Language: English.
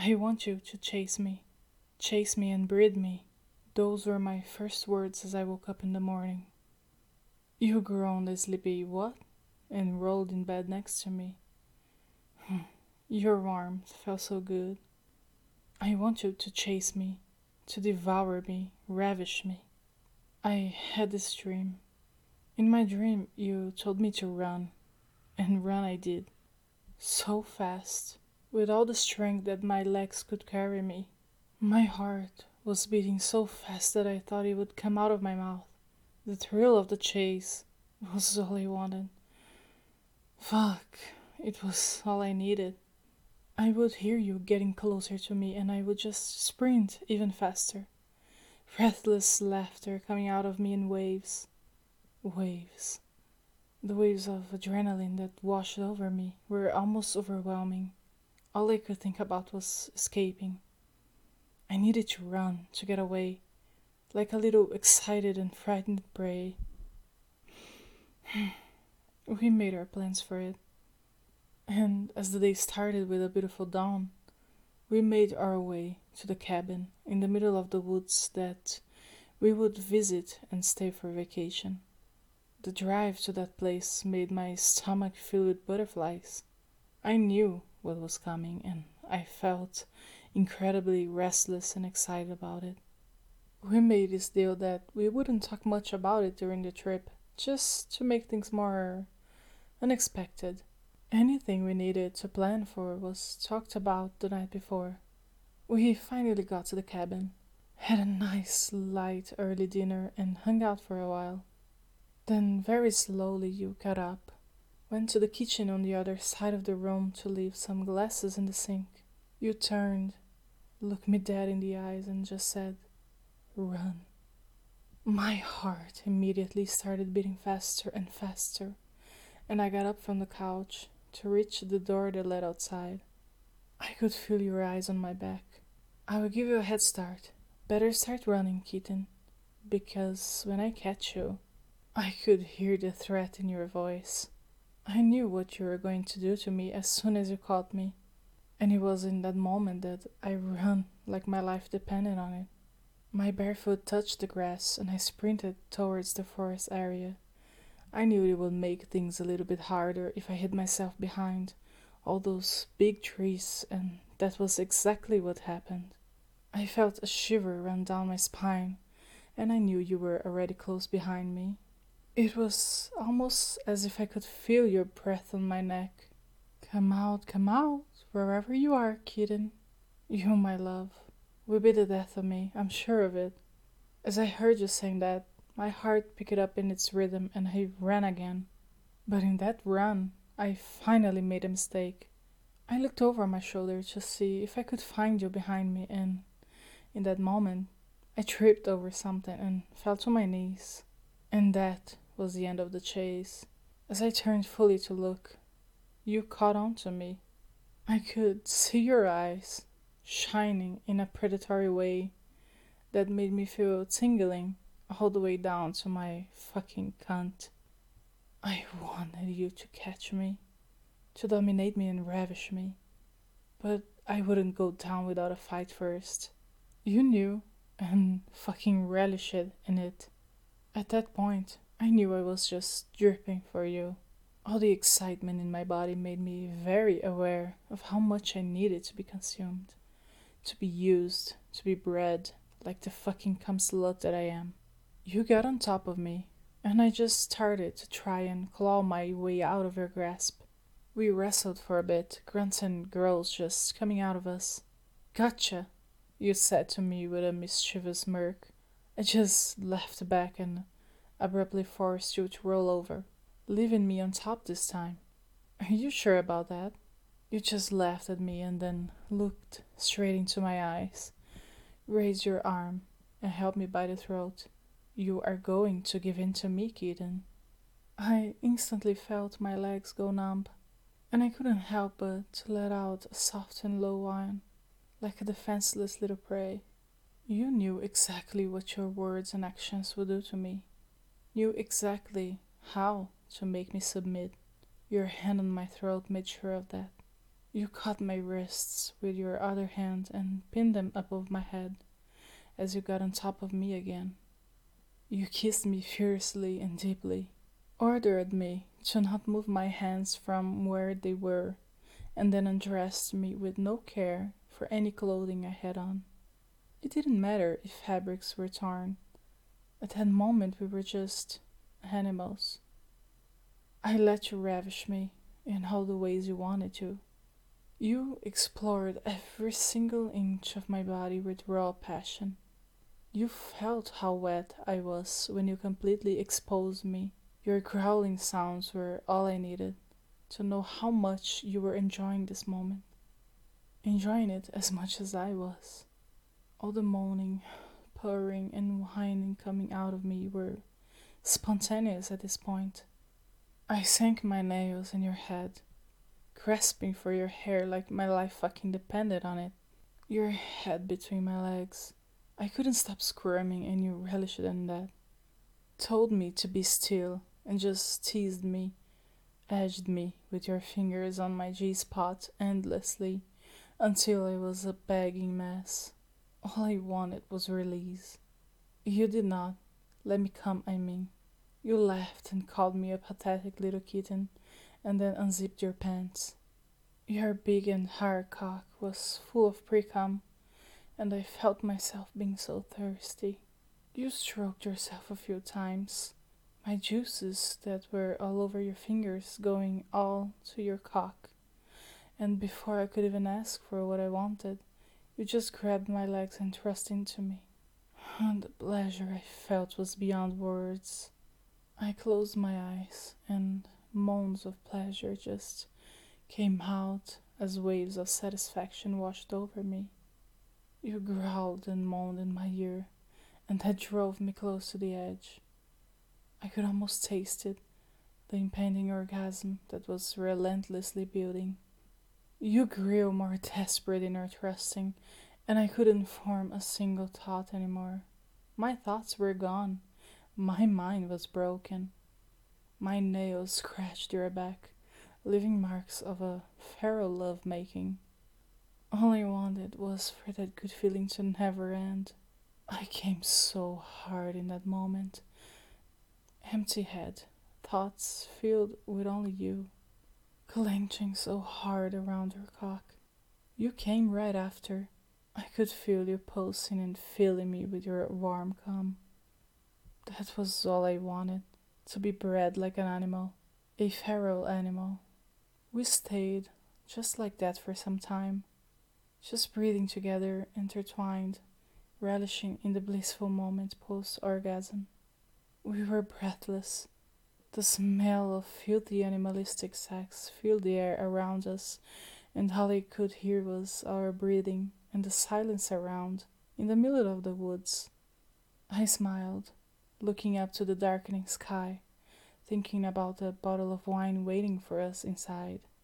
I want you to chase me. Chase me and breed me. Those were my first words as I woke up in the morning. You groaned a sleepy what? And rolled in bed next to me. Your warmth felt so good. I want you to chase me, to devour me, ravish me. I had this dream. In my dream, you told me to run, and run I did. So fast, with all the strength that my legs could carry me. My heart was beating so fast that I thought it would come out of my mouth. The thrill of the chase was all I wanted. Fuck, it was all I needed. I would hear you getting closer to me and I would just sprint even faster. Breathless laughter coming out of me in waves. Waves. The waves of adrenaline that washed over me were almost overwhelming. All I could think about was escaping. I needed to run, to get away, like a little excited and frightened prey. We made our plans for it, and as the day started with a beautiful dawn, we made our way to the cabin in the middle of the woods that we would visit and stay for vacation. The drive to that place made my stomach fill with butterflies. I knew what was coming, and I felt incredibly restless and excited about it. We made this deal that we wouldn't talk much about it during the trip, just to make things more unexpected. Anything we needed to plan for was talked about the night before. We finally got to the cabin, had a nice, light, early dinner, and hung out for a while. Then, very slowly, you got up, went to the kitchen on the other side of the room to leave some glasses in the sink. You turned, looked me dead in the eyes, and just said, "Run." My heart immediately started beating faster and faster, and I got up from the couch to reach the door that led outside. I could feel your eyes on my back. "I will give you a head start. Better start running, kitten, because when I catch you," I could hear the threat in your voice. I knew what you were going to do to me as soon as you caught me, and it was in that moment that I ran like my life depended on it. My bare foot touched the grass, and I sprinted towards the forest area. I knew it would make things a little bit harder if I hid myself behind all those big trees, and that was exactly what happened. I felt a shiver run down my spine, and I knew you were already close behind me. It was almost as if I could feel your breath on my neck. Come out, wherever you are, kitten. You, my love, will be the death of me, I'm sure of it." As I heard you saying that, my heart picked up in its rhythm and I ran again. But in that run, I finally made a mistake. I looked over my shoulder to see if I could find you behind me, and in that moment, I tripped over something and fell to my knees. And that was the end of the chase. As I turned fully to look, you caught on to me. I could see your eyes, shining in a predatory way that made me feel tingling all the way down to my fucking cunt. I wanted you to catch me, to dominate me and ravish me, but I wouldn't go down without a fight first. You knew, and fucking relished in it. At that point, I knew I was just dripping for you. All the excitement in my body made me very aware of how much I needed to be consumed, to be used, to be bred, like the fucking cum slut that I am. You got on top of me, and I just started to try and claw my way out of your grasp. We wrestled for a bit, grunts and growls just coming out of us. "Gotcha," you said to me with a mischievous smirk. I just laughed back and abruptly forced you to roll over, leaving me on top this time. "Are you sure about that?" You just laughed at me and then looked straight into my eyes, raised your arm, and held me by the throat. "You are going to give in to me, kitten." I instantly felt my legs go numb, and I couldn't help but to let out a soft and low whine, like a defenseless little prey. You knew exactly what your words and actions would do to me, knew exactly how to make me submit. Your hand on my throat made sure of that. You caught my wrists with your other hand and pinned them above my head as you got on top of me again. You kissed me fiercely and deeply, ordered me to not move my hands from where they were, and then undressed me with no care for any clothing I had on. It didn't matter if fabrics were torn. At that moment, we were just animals. I let you ravish me in all the ways you wanted to. You explored every single inch of my body with raw passion. You felt how wet I was when you completely exposed me. Your growling sounds were all I needed to know how much you were enjoying this moment, enjoying it as much as I was. All the moaning, purring, and whining coming out of me were spontaneous at this point. I sank my nails in your head, grasping for your hair like my life fucking depended on it. Your head between my legs. I couldn't stop squirming, and you relished in that. Told me to be still and just teased me, edged me with your fingers on my G spot endlessly until I was a begging mess. All I wanted was release. You did not let me come, I mean. You laughed and called me a pathetic little kitten and then unzipped your pants. Your big and hard cock was full of pre-cum, and I felt myself being so thirsty. You stroked yourself a few times, my juices that were all over your fingers going all to your cock, and before I could even ask for what I wanted, you just grabbed my legs and thrust into me. And the pleasure I felt was beyond words. I closed my eyes, and moans of pleasure just came out as waves of satisfaction washed over me. You growled and moaned in my ear, and that drove me close to the edge. I could almost taste it, the impending orgasm that was relentlessly building. You grew more desperate in your thrusting, and I couldn't form a single thought anymore. My thoughts were gone. My mind was broken. My nails scratched your back, leaving marks of a feral love-making. All I wanted was for that good feeling to never end. I came so hard in that moment. Empty head, thoughts filled with only you, clenching so hard around your cock. You came right after. I could feel you pulsing and filling me with your warm cum. That was all I wanted, to be bred like an animal, a feral animal. We stayed just like that for some time, just breathing together, intertwined, relishing in the blissful moment post-orgasm. We were breathless. The smell of filthy animalistic sex filled the air around us, and all I could hear was our breathing and the silence around, in the middle of the woods. I smiled, looking up to the darkening sky, thinking about the bottle of wine waiting for us inside.